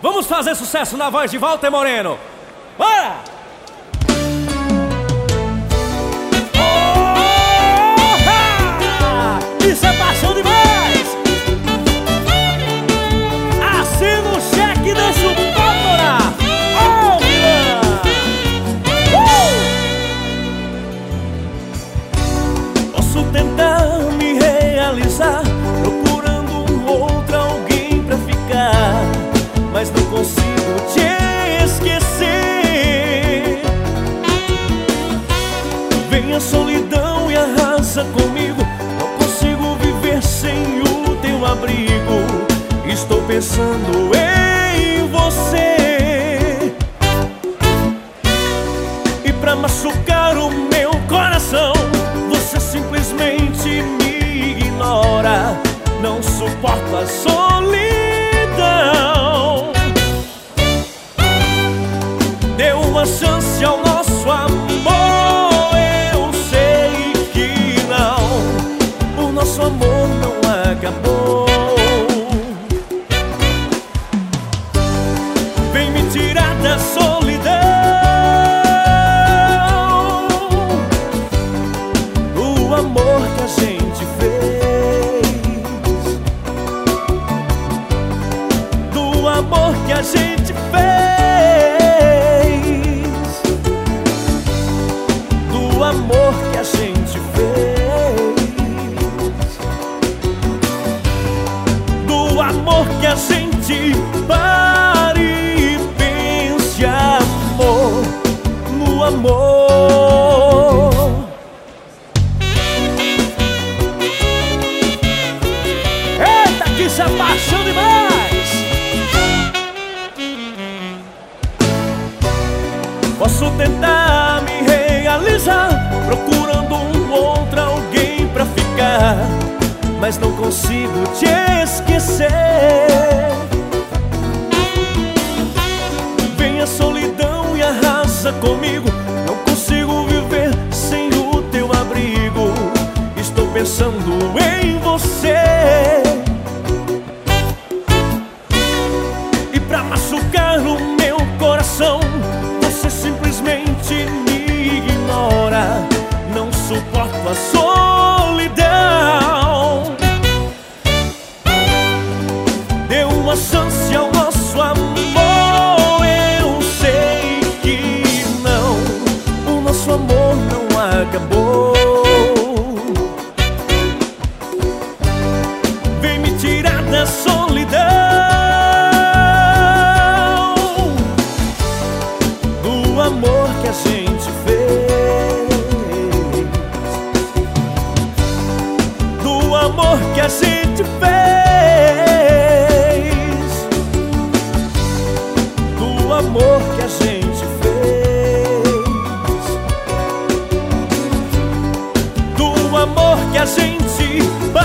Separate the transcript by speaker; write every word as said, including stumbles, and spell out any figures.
Speaker 1: Vamos fazer sucesso na voz de Walter Moreno. Bora! Oh, isso é paixão demais! Assina o cheque e deixa o pau torar. Oh, uh! Posso tentar me realizar procurando um outro alguém pra ficar, mas não consigo te esquecer. Vem a solidão e arrasa comigo. Não consigo viver sem o teu abrigo. Estou pensando em você. E pra machucar o meu coração, você simplesmente me ignora. Não suporto a solidão. Dê uma chance ao nosso amor. Eu sei que não, o nosso amor não acabou. Vem me tirar da solidão, do amor que a gente fez, do amor que a gente fez, do amor que a gente fez, do amor que a gente pare e pense, amor, no amor. Eita, que isso é paixão demais! Posso tentar me realizar procurando um outro alguém pra ficar, mas não consigo te esquecer. Vem a solidão e arrasa comigo. Não consigo viver sem o teu abrigo. Estou pensando em você. E pra machucar o meu coração, você simplesmente me ignora. Não suporto a solidão. Dê uma chance ao nosso amor. Eu sei que não, o nosso amor não acabou. Vem me tirar da solidão, do amor que a gente fez, do amor que a gente fez, do amor que a gente fez, do amor que a gente